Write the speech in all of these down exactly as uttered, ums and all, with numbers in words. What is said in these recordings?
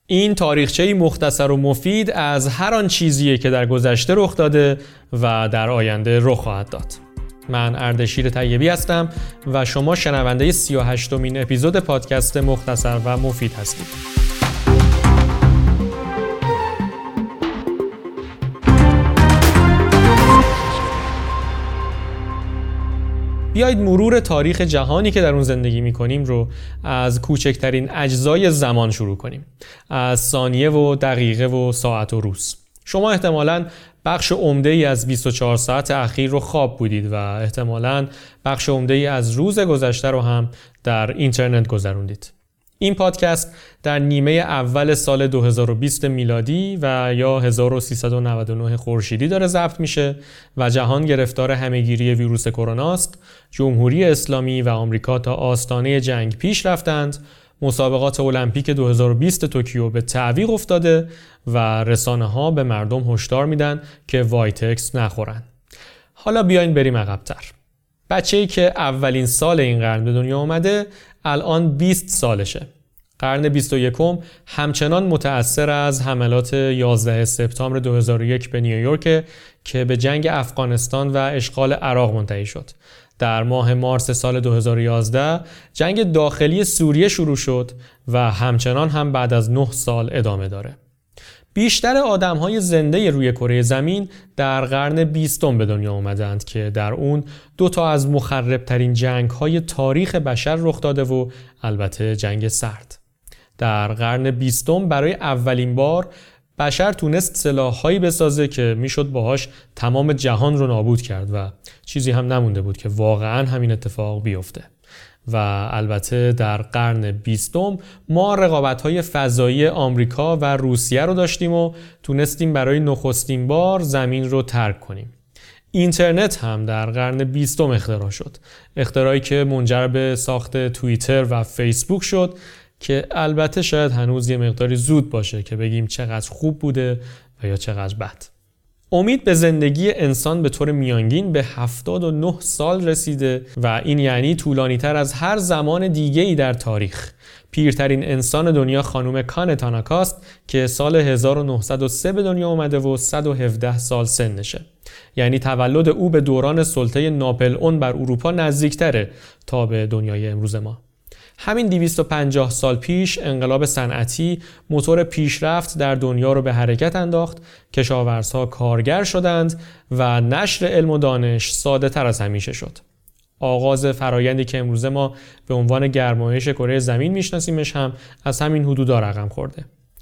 این تاریخچه‌ای مختصر و مفید از هر آن چیزیه که در گذشته رخ داده و در آینده رخ خواهد داد. من اردشیر طیبی هستم و شما شنونده سی و هشتمین اپیزود پادکست مختصر و مفید هستید. بیایید مرور تاریخ جهانی که در اون زندگی می‌کنیم رو از کوچکترین اجزای زمان شروع کنیم. از ثانیه و دقیقه و ساعت و روز. شما احتمالاً بخش عمده‌ای از بیست و چهار ساعت اخیر رو خواب بودید و احتمالاً بخش عمده‌ای از روز گذشته رو هم در اینترنت گذروندید. این پادکست در نیمه اول سال دو هزار و بیست میلادی و یا هزار و سیصد و نود و نه خورشیدی داره ضبط میشه و جهان گرفتار همهگیری ویروس کرونا است. جمهوری اسلامی و آمریکا تا آستانه جنگ پیش رفتند. مسابقات المپیک دو هزار و بیست توکیو به تعویق افتاده و رسانه‌ها به مردم هشدار میدن که وایتکس نخورن. حالا بیاین بریم عقب‌تر. بچه‌ای که اولین سال این قرن به دنیا اومده الان بیست سالشه. قرن بیست و یکم همچنان متأثر از حملات یازده سپتامبر دو هزار و یک به نیویورک که به جنگ افغانستان و اشغال عراق منتهی شد. در ماه مارس سال دو هزار و یازده جنگ داخلی سوریه شروع شد و همچنان هم بعد از نه سال ادامه داره. بیشتر آدم‌های زنده روی کره زمین در قرن بیستم به دنیا آمدند که در اون دو تا از مخرب‌ترین جنگ‌های تاریخ بشر رخ داده و البته جنگ سرد. در قرن بیستم برای اولین بار بشر تونست سلاح‌هایی بسازه که میشد باهاش تمام جهان رو نابود کرد و چیزی هم نمونده بود که واقعاً همین اتفاق بیفته. و البته در قرن بیستم ما رقابت‌های فضایی آمریکا و روسیه رو داشتیم و تونستیم برای نخستین بار زمین رو ترک کنیم. اینترنت هم در قرن بیستم اختراع شد. اختراعی که منجر به ساخت توییتر و فیسبوک شد که البته شاید هنوز یه مقداری زود باشه که بگیم چقدر خوب بوده و یا چقدر بد. امید به زندگی انسان به طور میانگین به هفتاد و نه سال رسیده و این یعنی طولانی تر از هر زمان دیگه‌ای در تاریخ. پیرترین انسان دنیا خانم کان تاناکاست که سال هزار و نهصد و سه به دنیا اومده و صد و هفده سال سنشه. یعنی تولد او به دوران سلطه ناپل اون بر اروپا نزدیکتره تا به دنیای امروز ما. همین دویست و پنجاه سال پیش انقلاب صنعتی موتور پیشرفت در دنیا رو به حرکت انداخت، کشاورزها کارگر شدند و نشر علم و دانش ساده تر از همیشه شد. آغاز فرایندی که امروز ما به عنوان گرمایش کره زمین میشناسیمش هم از همین حدودا رقم خورده.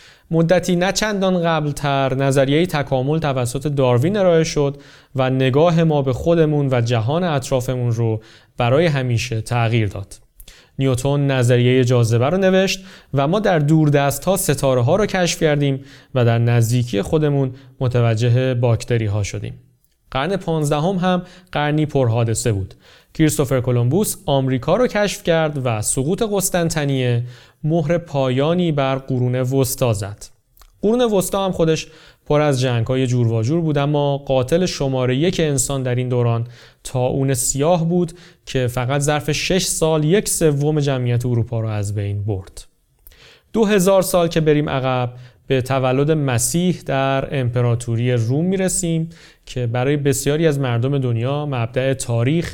مدتی نه چندان قبلتر نظریه تکامل توسط داروین ارائه شد و نگاه ما به خودمون و جهان اطرافمون رو برای همیشه تغییر داد. نیوتن نظریه جاذبه رو نوشت و ما در دوردست‌ها ستاره ها رو کشف کردیم و در نزدیکی خودمون متوجه باکتری ها شدیم. قرن پانزدهم هم قرنی پرحادثه بود. کریستوفر کلمبوس آمریکا رو کشف کرد و سقوط قسطنطنیه مهر پایانی بر قرون وسطا زد. قرون وسطا هم خودش پر از جنگ‌های جور و جور بود، اما قاتل شماره یک انسان در این دوران طاعون سیاه بود که فقط ظرف شش سال یک سوم جمعیت اروپا را از بین برد. دو هزار سال که بریم عقب به تولد مسیح در امپراتوری روم میرسیم که برای بسیاری از مردم دنیا مبدأ تاریخ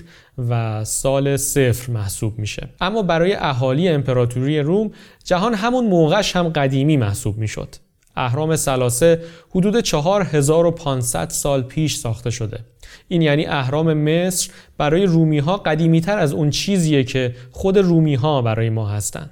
و سال صفر محسوب میشه. اما برای اهالی امپراتوری روم جهان همون موقعش هم قدیمی محسوب میشد. اهرام ثلاثه حدود چهار هزار و پانصد سال پیش ساخته شده. این یعنی اهرام مصر برای رومی ها قدیمی تر از اون چیزیه که خود رومی ها برای ما هستن.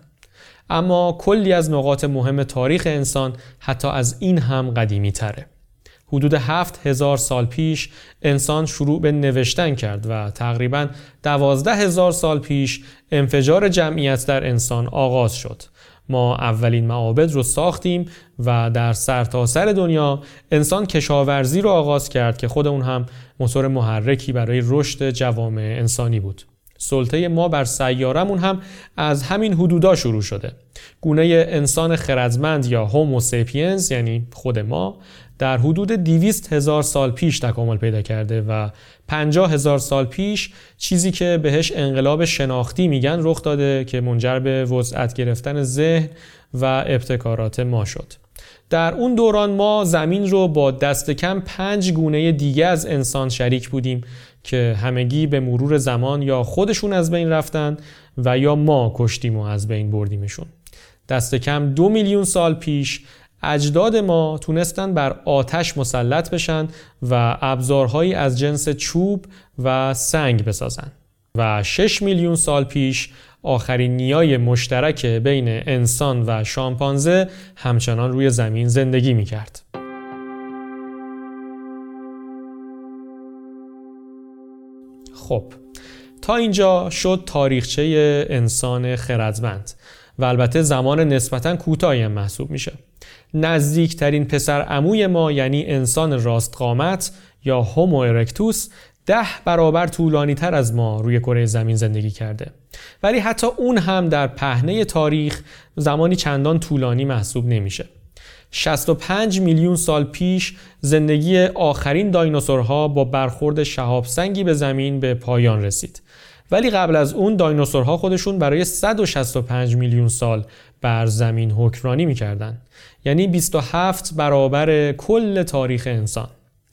اما کلی از نقاط مهم تاریخ انسان حتی از این هم قدیمی تره. حدود هفت هزار سال پیش انسان شروع به نوشتن کرد و تقریباً دوازده هزار سال پیش انفجار جمعیت در انسان آغاز شد. ما اولین معابد رو ساختیم و در سرتاسر دنیا انسان کشاورزی رو آغاز کرد که خود اون هم موتور محرکی برای رشد جوامع انسانی بود. سلطه ما بر سیارمون هم از همین حدودا شروع شده. گونه انسان خردمند یا هومو سیپینز یعنی خود ما در حدود دویست هزار سال پیش تکامل پیدا کرده و پنجاه هزار سال پیش چیزی که بهش انقلاب شناختی میگن رخ داده که منجر به وسعت گرفتن ذهن و ابتکارات ما شد. در اون دوران ما زمین رو با دست کم پنج گونه دیگه از انسان شریک بودیم که همگی به مرور زمان یا خودشون از بین رفتن و یا ما کشتیم و از بین بردیمشون. دست کم دو میلیون سال پیش اجداد ما تونستن بر آتش مسلط بشن و ابزارهایی از جنس چوب و سنگ بسازن و شش میلیون سال پیش آخرین نیای مشترک بین انسان و شامپانزه همچنان روی زمین زندگی میکرد. خب تا اینجا شد تاریخچه انسان خردمند و البته زمان نسبتاً کوتاهی هم محسوب میشه. نزدیکترین پسر عموی ما یعنی انسان راست قامت یا هومو ارکتوس ده برابر طولانی تر از ما روی کره زمین زندگی کرده، ولی حتی اون هم در پهنه تاریخ زمانی چندان طولانی محسوب نمیشه. شصت و پنج میلیون سال پیش زندگی آخرین دایناسورها با برخورد شهاب سنگی به زمین به پایان رسید، ولی قبل از اون دایناسورها خودشون برای صد و شصت و پنج میلیون سال بر زمین حکمرانی میکردن، یعنی بیست و هفت برابر کل تاریخ انسان.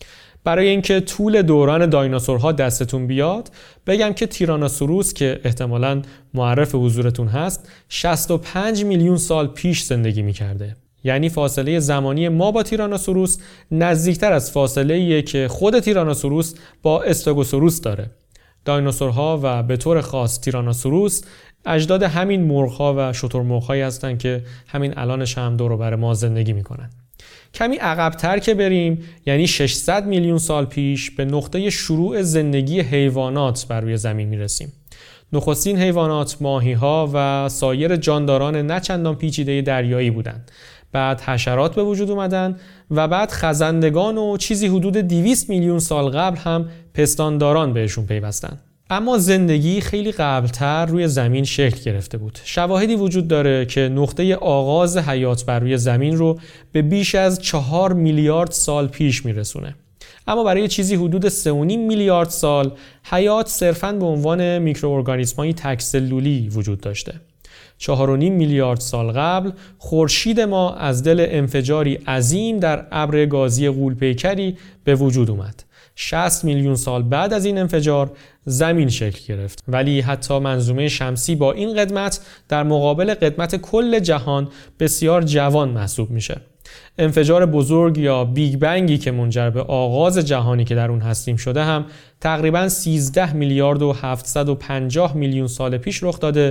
برای اینکه طول دوران دایناسورها دستتون بیاد بگم که تیرانوسوروس که احتمالاً معرف حضورتون هست شصت و پنج میلیون سال پیش زندگی میکرده، یعنی فاصله زمانی ما با تیرانوسوروس نزدیکتر از فاصله‌ایه که خود تیرانوسوروس با استگوسوروس داره. دایناسورها و به طور خاص تیرانوسوروس اجداد همین مرغ‌ها و شترمرغ‌هایی هستن که همین الانش هم دور و بر ما زندگی میکنن. کمی عقب‌تر که بریم یعنی ششصد میلیون سال پیش به نقطه شروع زندگی حیوانات بر روی زمین میرسیم. نخستین حیوانات ماهی‌ها و سایر جانداران نچندان پیچیده دریایی بودند. بعد حشرات به وجود اومدن و بعد خزندگان و چیزی حدود دویست میلیون سال قبل هم پستانداران بهشون پیوستن. اما زندگی خیلی قبلتر روی زمین شکل گرفته بود. شواهدی وجود داره که نقطه آغاز حیات بر روی زمین رو به بیش از چهار میلیارد سال پیش میرسونه. اما برای چیزی حدود سه و نیم میلیارد سال حیات صرفاً به عنوان میکروارگانیسم‌های تک سلولی وجود داشته. چهار و نیم میلیارد سال قبل خورشید ما از دل انفجاری عظیم در ابر گازی غول‌پیکری به وجود اومد. شصت میلیون سال بعد از این انفجار زمین شکل گرفت، ولی حتی منظومه شمسی با این قدمت در مقابل قدمت کل جهان بسیار جوان محسوب میشه. انفجار بزرگ یا بیگ بنگی که منجر به آغاز جهانی که در اون هستیم شده هم تقریباً سیزده میلیارد و هفتصد و پنجاه میلیون سال پیش رخ داده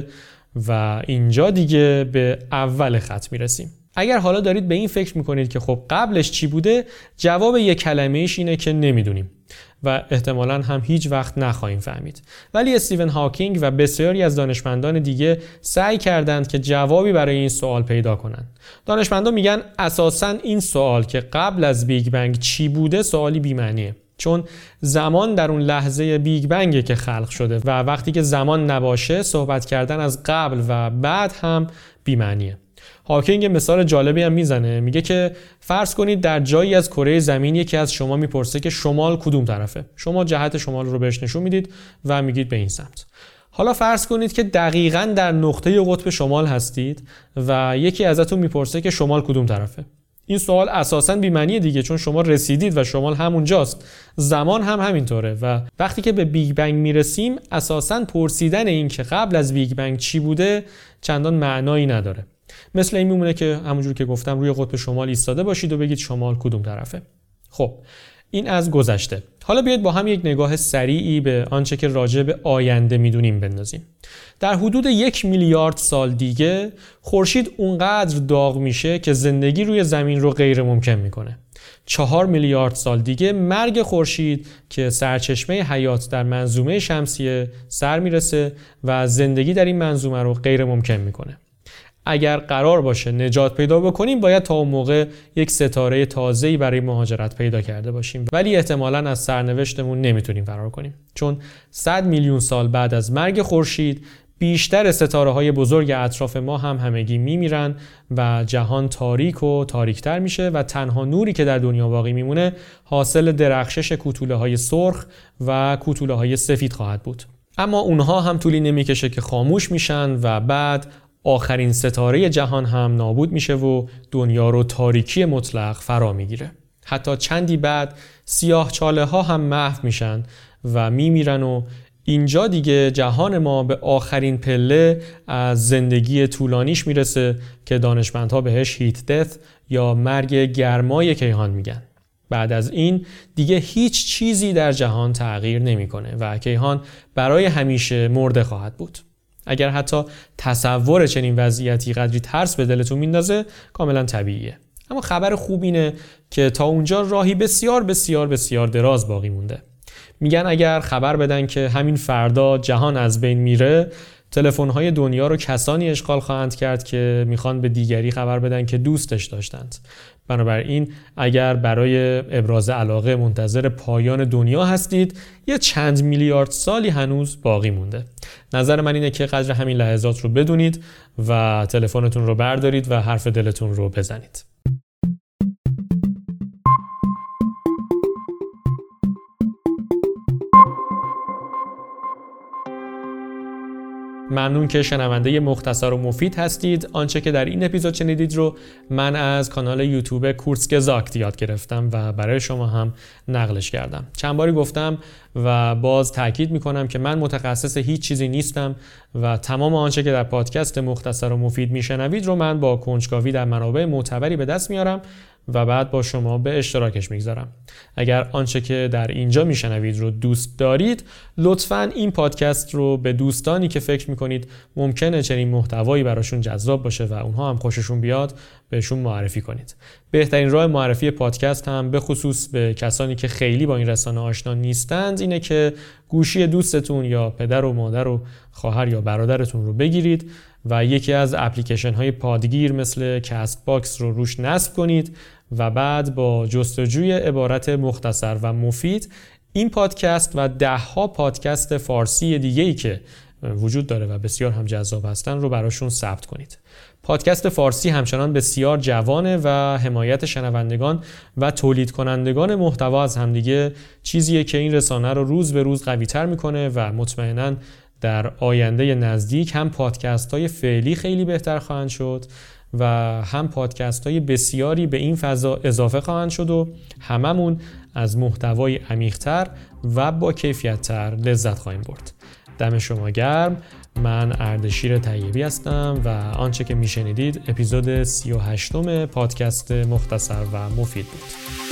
و اینجا دیگه به اول خط میرسیم. اگر حالا دارید به این فکر میکنید که خب قبلش چی بوده، جواب یک کلمه‌ایش اینه که نمیدونیم و احتمالاً هم هیچ وقت نخواهیم فهمید. ولی استیون هاکینگ و بسیاری از دانشمندان دیگه سعی کردند که جوابی برای این سوال پیدا کنند. دانشمندان میگن اساساً این سوال که قبل از بیگ بنگ چی بوده سوالی بی‌معنیه، چون زمان در اون لحظه بیگ بنگه که خلق شده و وقتی که زمان نباشه صحبت کردن از قبل و بعد هم بی‌معنیه. هاکینگ مثال جالبی هم میزنه، میگه که فرض کنید در جایی از کره زمین یکی از شما میپرسه که شمال کدوم طرفه. شما جهت شمال رو بهش نشون میدید و میگید به این سمت. حالا فرض کنید که دقیقاً در نقطه قطب شمال هستید و یکی ازتون میپرسه که شمال کدوم طرفه. این سوال اساساً بی‌معنیه دیگه، چون شما رسیدید و شمال همونجاست. زمان هم همینطوره و وقتی که به بیگ بنگ میرسیم اساساً پرسیدن این که قبل از بیگ بنگ چی بوده چندان معنایی نداره. مثل این میمونه که همونجور که گفتم روی قطب شمال ایستاده باشید و بگید شمال کدوم طرفه. خب این از گذشته. حالا بیاید با هم یک نگاه سریعی به آنچه که راجع به آینده میدونیم بندازیم. در حدود یک میلیارد سال دیگه خورشید اونقدر داغ میشه که زندگی روی زمین رو غیر ممکن میکنه. چهار میلیارد سال دیگه مرگ خورشید که سرچشمه حیات در منظومه شمسیه سر میرسه و زندگی در این منظومه رو غیر ممکن میکنه. اگر قرار باشه نجات پیدا بکنیم باید تا اون موقع یک ستاره تازه‌ای برای مهاجرت پیدا کرده باشیم، ولی احتمالاً از سرنوشتمون نمیتونیم فرار کنیم، چون صد میلیون سال بعد از مرگ خورشید بیشتر ستاره‌های بزرگ اطراف ما هم همگی میمیرن و جهان تاریک و تاریکتر میشه و تنها نوری که در دنیا باقی میمونه حاصل درخشش کوتوله‌های سرخ و کوتوله‌های سفید خواهد بود. اما اونها هم طولی نمیکشه که خاموش میشن و بعد آخرین ستاره جهان هم نابود میشه و دنیا رو تاریکی مطلق فرا میگیره. حتی چندی بعد سیاه چاله ها هم محو میشن و میمیرن و اینجا دیگه جهان ما به آخرین پله از زندگی طولانیش میرسه که دانشمندها بهش هیت دث یا مرگ گرمای کیهان میگن. بعد از این دیگه هیچ چیزی در جهان تغییر نمیکنه و کیهان برای همیشه مرده خواهد بود. اگر حتی تصور چنین وضعیتی قدری ترس به دلتون میندازه کاملا طبیعیه. اما خبر خوب اینه که تا اونجا راهی بسیار بسیار بسیار دراز باقی مونده. میگن اگر خبر بدن که همین فردا جهان از بین میره، تلفن‌های دنیا رو کسانی اشغال خواهند کرد که میخوان به دیگری خبر بدن که دوستش داشتند. بنابراین اگر برای ابراز علاقه منتظر پایان دنیا هستید، یه چند میلیارد سالی هنوز باقی مونده. نظر من اینه که قدر همین لحظات رو بدونید و تلفنتون رو بردارید و حرف دلتون رو بزنید. ممنون که شنونده مختصر و مفید هستید. آنچه که در این اپیزود شنیدید رو من از کانال یوتیوب کورسگزاکت یاد گرفتم و برای شما هم نقلش کردم. چند باری گفتم و باز تاکید میکنم که من متخصص هیچ چیزی نیستم و تمام آنچه که در پادکست مختصر و مفید میشنوید رو من با کنجکاوی در منابع معتبری به دست میارم و بعد با شما به اشتراکش میگذارم. اگر آنچه که در اینجا میشنوید رو دوست دارید، لطفاً این پادکست رو به دوستانی که فکر میکنید ممکنه چنین محتوایی براشون جذاب باشه و اونها هم خوششون بیاد بهشون معرفی کنید. بهترین راه معرفی پادکست هم به خصوص به کسانی که خیلی با این رسانه آشنا نیستند اینه که گوشی دوستتون یا پدر و مادر و خواهر یا برادرتون رو بگیرید و یکی از اپلیکیشن های پادگیر مثل کست باکس رو روش نصب کنید و بعد با جستجوی عبارت مختصر و مفید این پادکست و ده ها پادکست فارسی دیگه‌ای که وجود داره و بسیار هم جذاب هستن رو براشون ثبت کنید. پادکست فارسی همچنان بسیار جوانه و حمایت شنوندگان و تولید کنندگان محتوا از همدیگه چیزیه که این رسانه رو روز به روز قوی‌تر میکنه و مطمئناً در آینده نزدیک هم پادکست های فعلی خیلی بهتر خواهند شد و هم پادکست های بسیاری به این فضا اضافه خواهند شد و هممون از محتوای عمیق‌تر و با کیفیت‌تر لذت خواهیم برد. دم شما گرم. من اردشیر طیبی هستم و آنچه که میشنیدید اپیزود سی و هشتم پادکست مختصر و مفید بود.